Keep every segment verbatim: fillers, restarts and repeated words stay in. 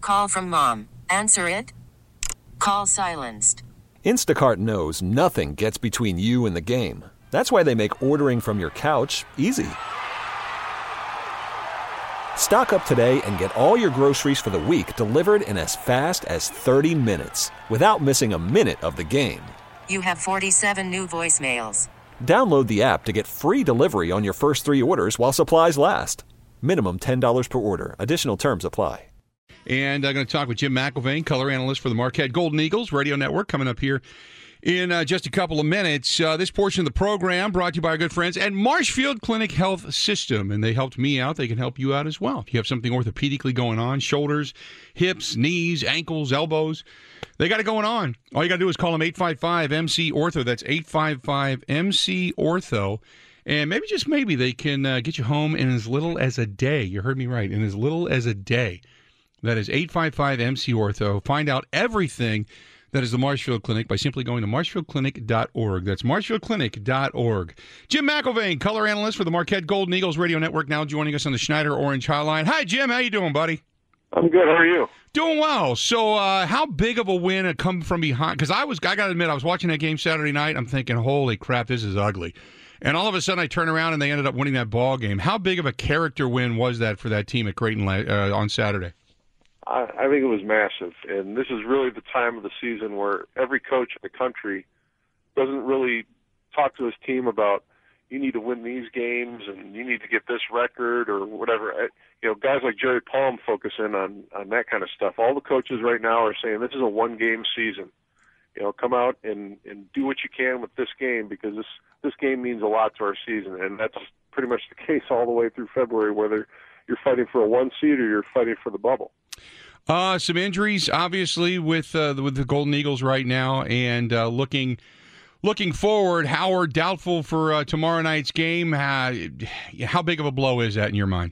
Call from mom. Answer it. Call silenced. Instacart knows nothing gets between you and the game. That's why they make ordering from your couch easy. Stock up today and get all your groceries for the week delivered in as fast as thirty minutes without missing a minute of the game. You have forty-seven new voicemails. Download the app to get free delivery on your first three orders while supplies last. Minimum ten dollars per order. Additional terms apply. And I'm going to talk with Jim McElvain, color analyst for the Marquette Golden Eagles Radio Network, coming up here in uh, just a couple of minutes. Uh, this portion of the program brought to you by our good friends at Marshfield Clinic Health System, and they helped me out. They can help you out as well. If you have something orthopedically going on, shoulders, hips, knees, ankles, elbows, they got it going on. All you got to do is call them eight five five M C ortho. That's eight five five M C ortho. And maybe, just maybe, they can uh, get you home in as little as a day. You heard me right, in as little as a day. That is eight five five M C ortho. Find out everything that is the Marshfield Clinic by simply going to marshfield clinic dot org. That's marshfield clinic dot org. Jim McElvain, color analyst for the Marquette Golden Eagles Radio Network, now joining us on the Schneider Orange Hotline. Hi, Jim. How you doing, buddy? I'm good. How are you? Doing well. So, uh, how big of a win a come from behind? Because I was, I got to admit, I was watching that game Saturday night. I'm thinking, holy crap, this is ugly. And all of a sudden, I turn around and they ended up winning that ball game. How big of a character win was that for that team at Creighton uh, on Saturday? I, I think it was massive, and this is really the time of the season where every coach in the country doesn't really talk to his team about, you need to win these games and you need to get this record or whatever. I, you know, guys like Jerry Palm focus in on, on that kind of stuff. All the coaches right now are saying this is a one-game season. You know, come out and, and do what you can with this game because this, this game means a lot to our season, and that's pretty much the case all the way through February, whether you're fighting for a one seed or you're fighting for the bubble. Uh, some injuries, obviously, with uh, with the Golden Eagles right now, and uh, looking looking forward. Howard doubtful for uh, tomorrow night's game. Uh, how big of a blow is that in your mind?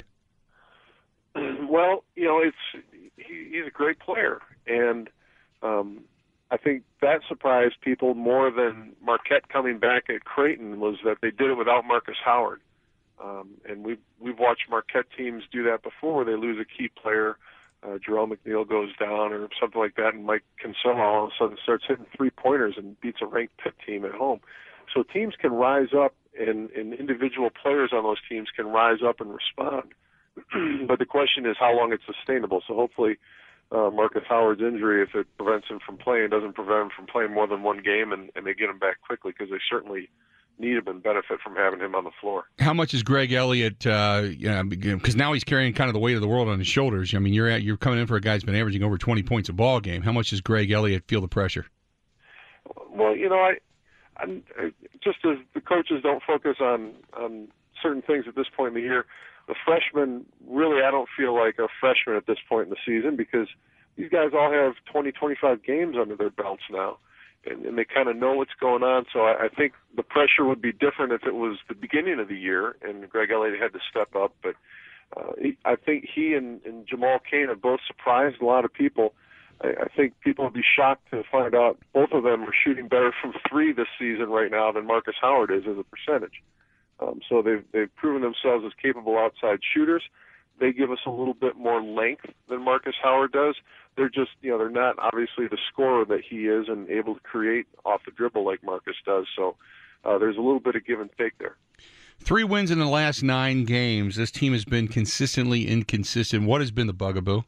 Well, you know, it's he, he's a great player, and um, I think that surprised people more than Marquette coming back at Creighton was that they did it without Marcus Howard. Um, and we've, we've watched Marquette teams do that before, where they lose a key player. Uh, Jarrell McNeil goes down or something like that, and Mike Kinsella all of a sudden starts hitting three-pointers and beats a ranked Pitt team at home. So teams can rise up, and, and individual players on those teams can rise up and respond. But the question is how long it's sustainable. So hopefully uh, Marcus Howard's injury, if it prevents him from playing, doesn't prevent him from playing more than one game, and, and they get him back quickly because they certainly – need him and benefit from having him on the floor. How much is Greg Elliott? Uh, you know, because now he's carrying kind of the weight of the world on his shoulders. I mean, you're at, you're coming in for a guy who's been averaging over twenty points a ball game. How much does Greg Elliott feel the pressure? Well, you know, I, I'm just as the coaches don't focus on on certain things at this point in the year. The freshmen, really, I don't feel like a freshman at this point in the season because these guys all have twenty, twenty-five games under their belts now. And, and they kind of know what's going on. So I, I think the pressure would be different if it was the beginning of the year and Greg Elliott had to step up. But uh, he, I think he and, and Jamal Cain have both surprised a lot of people. I, I think people would be shocked to find out both of them are shooting better from three this season right now than Marcus Howard is as a percentage. Um, so they've, they've proven themselves as capable outside shooters. They give us a little bit more length than Marcus Howard does. They're just, you know, they're not obviously the scorer that he is and able to create off the dribble like Marcus does. So uh, there's a little bit of give and take there. Three wins in the last nine games. This team has been consistently inconsistent. What has been the bugaboo?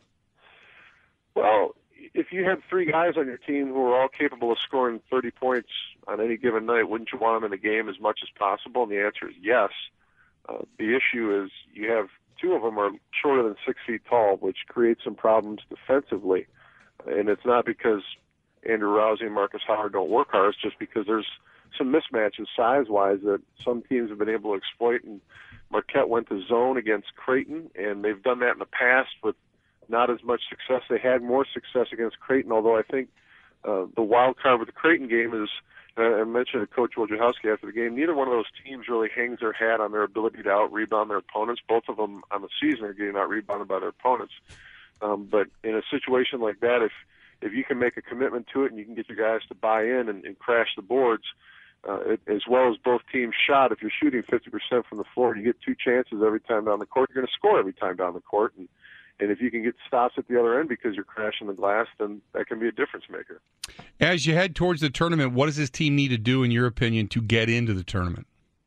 Well, if you had three guys on your team who are all capable of scoring thirty points on any given night, wouldn't you want them in the game as much as possible? And the answer is yes. Uh, the issue is you have two of them are shorter than six feet tall, which creates some problems defensively. And it's not because Andrew Rousey and Marcus Howard don't work hard. It's just because there's some mismatches size-wise that some teams have been able to exploit. And Marquette went to zone against Creighton, and they've done that in the past with not as much success. They had more success against Creighton, although I think uh, the wild card with the Creighton game is, uh, I mentioned to Coach Wojciechowski after the game, neither one of those teams really hangs their hat on their ability to out-rebound their opponents. Both of them on the season are getting out-rebounded by their opponents. Um, but in a situation like that, if if you can make a commitment to it and you can get your guys to buy in and, and crash the boards, uh, it, as well as both teams shot, if you're shooting fifty percent from the floor, you get two chances every time down the court. You're going to score every time down the court. And And if you can get stops at the other end because you're crashing the glass, then that can be a difference maker. As you head towards the tournament, what does this team need to do, in your opinion, to get into the tournament?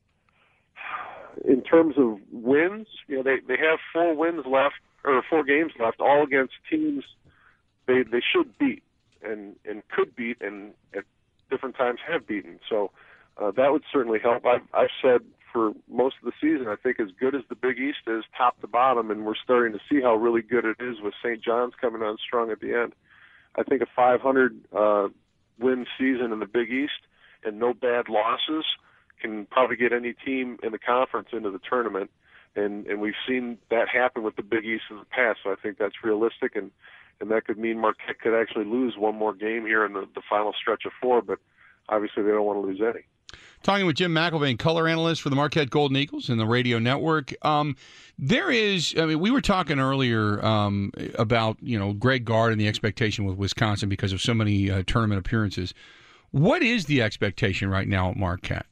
In terms of wins, you know, they, they have four wins left, or four games left, all against teams they they should beat and, and could beat and at different times have beaten. So uh, that would certainly help. I've, I've said for most of the season, I think as good as the Big East is top to bottom, and we're starting to see how really good it is with Saint John's coming on strong at the end. I think a five hundred uh, win season in the Big East and no bad losses can probably get any team in the conference into the tournament. And, and we've seen that happen with the Big East in the past, so I think that's realistic, and, and that could mean Marquette could actually lose one more game here in the, the final stretch of four, but obviously they don't want to lose any. Talking with Jim McElvain, color analyst for the Marquette Golden Eagles and the radio network. Um, there is, I mean, we were talking earlier um, about, you know, Greg Gard and the expectation with Wisconsin because of so many uh, tournament appearances. What is the expectation right now at Marquette?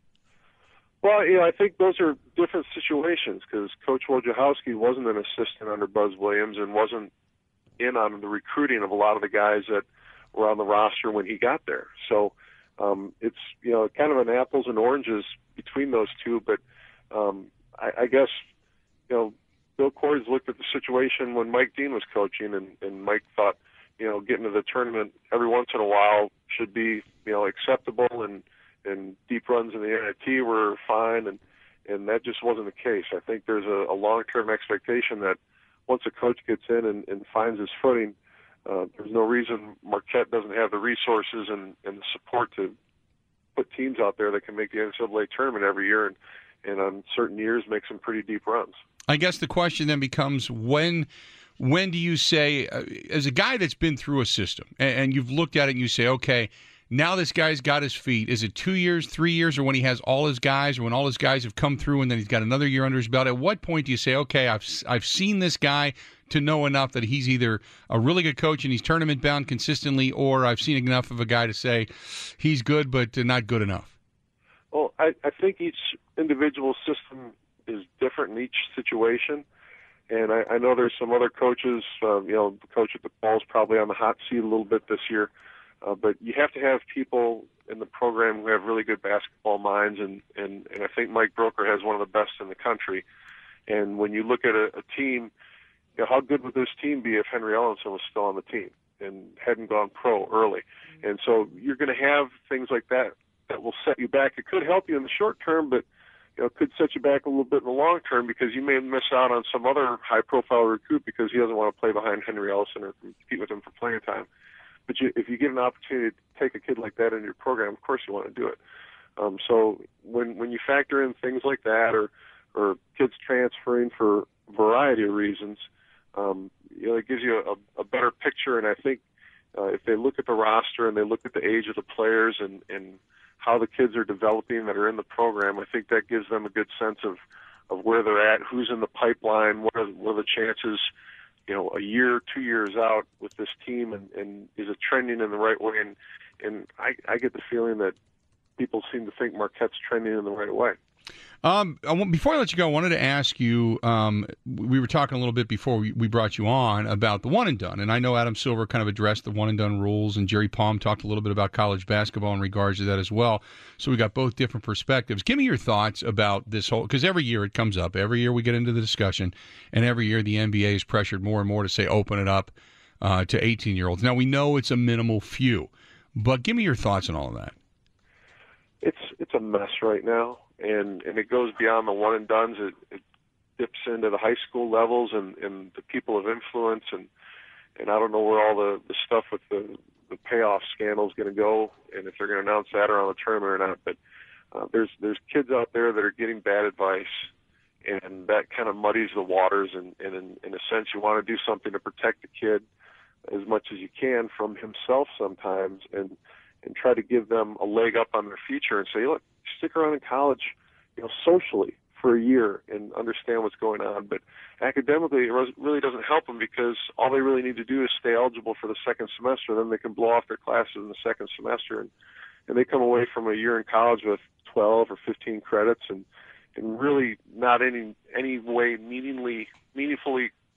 Well, you know, I think those are different situations because Coach Wojciechowski wasn't an assistant under Buzz Williams and wasn't in on the recruiting of a lot of the guys that were on the roster when he got there. So um, it's, you know, kind of an apples and oranges between those two. But um, I, I guess, you know, Bill Corey's looked at the situation when Mike Dean was coaching, and, and Mike thought, you know, getting to the tournament every once in a while should be, you know, acceptable, and and deep runs in the N I T were fine, and, and that just wasn't the case. I think there's a, a long-term expectation that once a coach gets in and, and finds his footing, uh, there's no reason Marquette doesn't have the resources and, and the support to put teams out there that can make the N C double A tournament every year, and, and on certain years make some pretty deep runs. I guess the question then becomes, when when do you say, uh, as a guy that's been through a system, and, and you've looked at it and you say, okay, now this guy's got his feet. Is it two years, three years, or when he has all his guys, or when all his guys have come through and then he's got another year under his belt? At what point do you say, okay, I've I've seen this guy to know enough that he's either a really good coach and he's tournament bound consistently, or I've seen enough of a guy to say he's good but not good enough? Well, I, I think each individual system is different in each situation. And I, I know there's some other coaches, uh, you know, the coach at the Ball's probably on the hot seat a little bit this year. Uh, but you have to have people in the program who have really good basketball minds, and, and, and I think Mike Broker has one of the best in the country. And when you look at a, a team, you know, how good would this team be if Henry Ellenson was still on the team and hadn't gone pro early? And so you're going to have things like that that will set you back. It could help you in the short term, but you know, it could set you back a little bit in the long term because you may miss out on some other high-profile recruit because he doesn't want to play behind Henry Ellenson or compete with him for playing time. But you, if you get an opportunity to take a kid like that in your program, of course you want to do it. Um, so when when you factor in things like that, or or kids transferring for a variety of reasons, um, you know, it gives you a, a better picture. And I think uh, if they look at the roster and they look at the age of the players and, and how the kids are developing that are in the program, I think that gives them a good sense of, of where they're at, who's in the pipeline, what are, what are the chances, you know, a year, two years out with this team, and, and is it trending in the right way? And, and I, I get the feeling that people seem to think Marquette's trending in the right way. Um, I want, before I let you go, I wanted to ask you, um, we were talking a little bit before we, we brought you on about the one and done, and I know Adam Silver kind of addressed the one and done rules, and Jerry Palm talked a little bit about college basketball in regards to that as well. So we got both different perspectives. Give me your thoughts about this whole, because every year it comes up. Every year we get into the discussion, and every year the N B A is pressured more and more to say open it up uh, to eighteen-year-olds. Now, we know it's a minimal few, but give me your thoughts on all of that. It's it's a mess right now. And and it goes beyond the one and dones. It, it dips into the high school levels and, and the people of influence, and and I don't know where all the, the stuff with the, the payoff scandal is going to go, and if they're going to announce that around the tournament or not. But uh, there's there's kids out there that are getting bad advice, and that kind of muddies the waters. And, and in, in a sense, you want to do something to protect the kid as much as you can from himself sometimes, and and try to give them a leg up on their future and say, look, stick around in college, you know, socially for a year and understand what's going on. But academically, it really doesn't help them because all they really need to do is stay eligible for the second semester. Then they can blow off their classes in the second semester, and, and they come away from a year in college with twelve or fifteen credits and, and really not any any way meaningfully meaningfully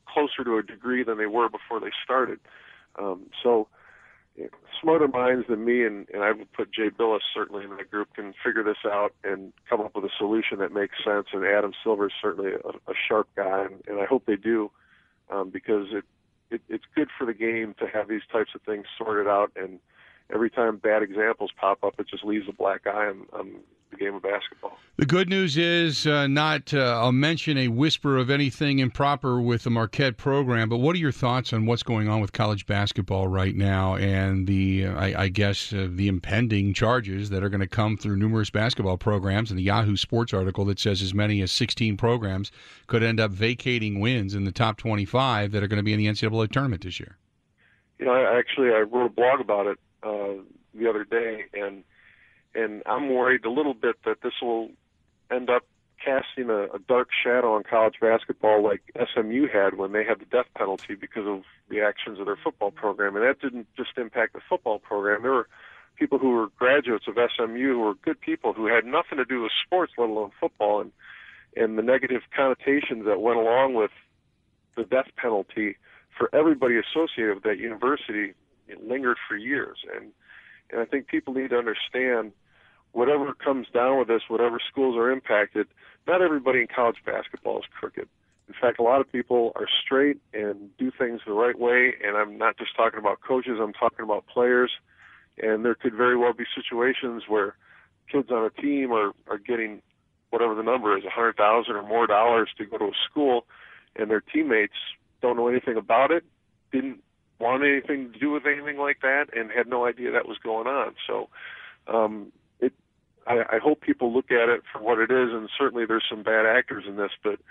closer to a degree than they were before they started. Um, so you know, smarter minds than me, and, and I would put Jay Billis certainly in that group, can figure this out and come up with a solution that makes sense. And Adam Silver is certainly a, a sharp guy, and, and I hope they do, um, because it, it it's good for the game to have these types of things sorted out. And every time bad examples pop up, it just leaves a black eye on, on the game of basketball. The good news is uh, not, uh, I'll mention a whisper of anything improper with the Marquette program, but what are your thoughts on what's going on with college basketball right now and the, uh, I, I guess, uh, the impending charges that are going to come through numerous basketball programs, and the Yahoo Sports article that says as many as sixteen programs could end up vacating wins in the top twenty-five that are going to be in the N C double A tournament this year? You know, I, actually, I wrote a blog about it uh, the other day, and And I'm worried a little bit that this will end up casting a, a dark shadow on college basketball like S M U had when they had the death penalty because of the actions of their football program. And that didn't just impact the football program. There were people who were graduates of S M U who were good people who had nothing to do with sports, let alone football, and, and the negative connotations that went along with the death penalty for everybody associated with that university, it lingered for years. And And I think people need to understand, whatever comes down with this, whatever schools are impacted, not everybody in college basketball is crooked. In fact, a lot of people are straight and do things the right way, and I'm not just talking about coaches, I'm talking about players. And there could very well be situations where kids on a team are, are getting whatever the number is, one hundred thousand dollars or more dollars to go to a school, and their teammates don't know anything about it, didn't want anything to do with anything like that, and had no idea that was going on. So um, it, I, I hope people look at it for what it is, and certainly there's some bad actors in this, but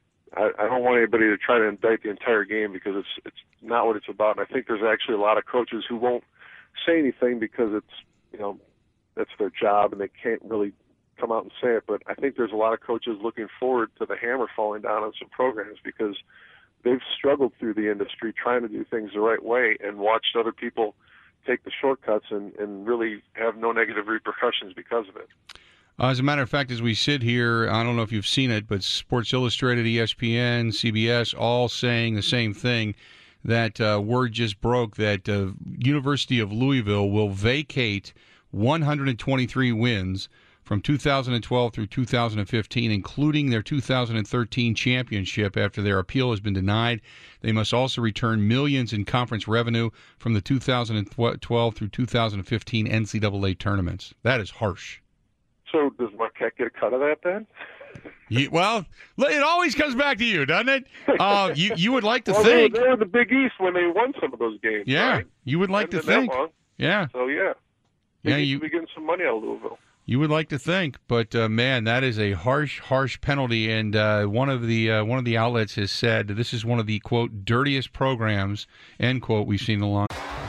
I, I don't want anybody to try to indict the entire game because it's it's not what it's about. And I think there's actually a lot of coaches who won't say anything because it's, you know, that's their job and they can't really come out and say it. But I think there's a lot of coaches looking forward to the hammer falling down on some programs because they've struggled through the industry trying to do things the right way and watched other people take the shortcuts and, and really have no negative repercussions because of it. Uh, as a matter of fact, as we sit here, I don't know if you've seen it, but Sports Illustrated, E S P N, C B S, all saying the same thing, that uh, word just broke that uh, University of Louisville will vacate one hundred twenty-three wins from two thousand twelve through two thousand fifteen, including their two thousand thirteen championship after their appeal has been denied. They must also return millions in conference revenue from the two thousand twelve through two thousand fifteen N C double A tournaments. That is harsh. So does Marquette get a cut of that then? You, well, it always comes back to you, doesn't it? Uh, you you would like to well, think. They were, they were the Big East when they won some of those games. Yeah, right? you would like Hadn't to think. Yeah. Yeah. So, yeah. They Yeah, need you, to be getting some money out of Louisville. You would like to think, but uh, man, that is a harsh, harsh penalty. And uh, one of the uh, one of the outlets has said this is one of the quote dirtiest programs end quote we've seen in a long.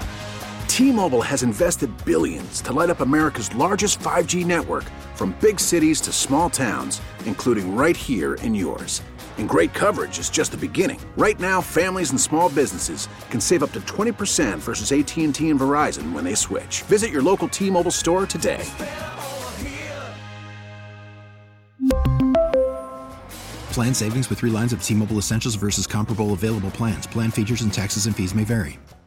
T-Mobile has invested billions to light up America's largest five G network, from big cities to small towns, including right here in yours. And great coverage is just the beginning. Right now, families and small businesses can save up to twenty percent versus A T and T and Verizon when they switch. Visit your local T-Mobile store today. Plan savings with three lines of T-Mobile Essentials versus comparable available plans. Plan features and taxes and fees may vary.